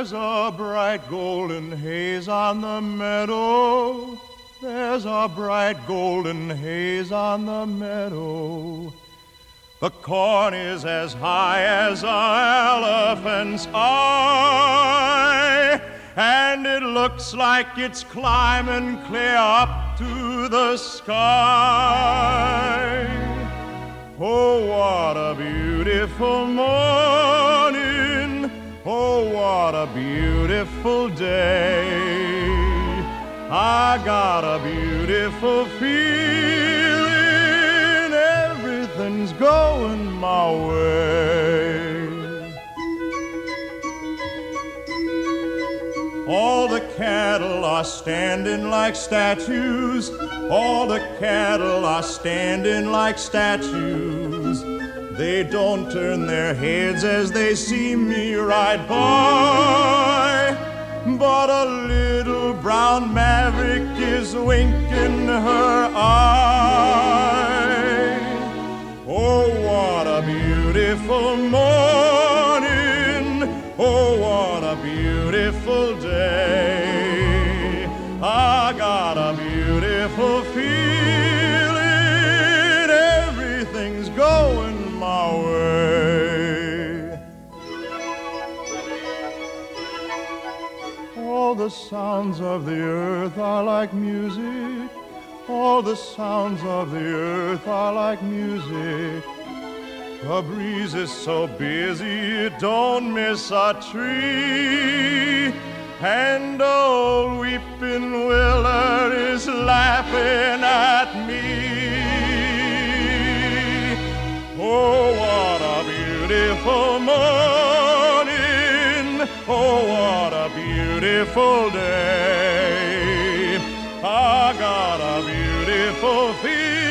There's a bright golden haze on the meadow. There's a bright golden haze on the meadow. The corn is as high as an elephant's eye, and it looks like it's climbing clear up to the sky. Oh, what a beautiful morning. Oh, what a beautiful day. I got a beautiful feeling. Everything's going my way. All the cattle are standing like statues. All the cattle are standing like statues. They don't turn their heads as they see me ride by. But a little brown maverick is winking her eye. Oh, what a beautiful morning. Oh, what a beautiful day. I got a beautiful feeling. Everything's going my way. All the sounds of the earth are like music. All the sounds of the earth are like music. The breeze is so busy it don't miss a tree. And old weeping willow is laughing at me. Oh, what a beautiful morning. Oh, what a beautiful day. I got a beautiful feeling.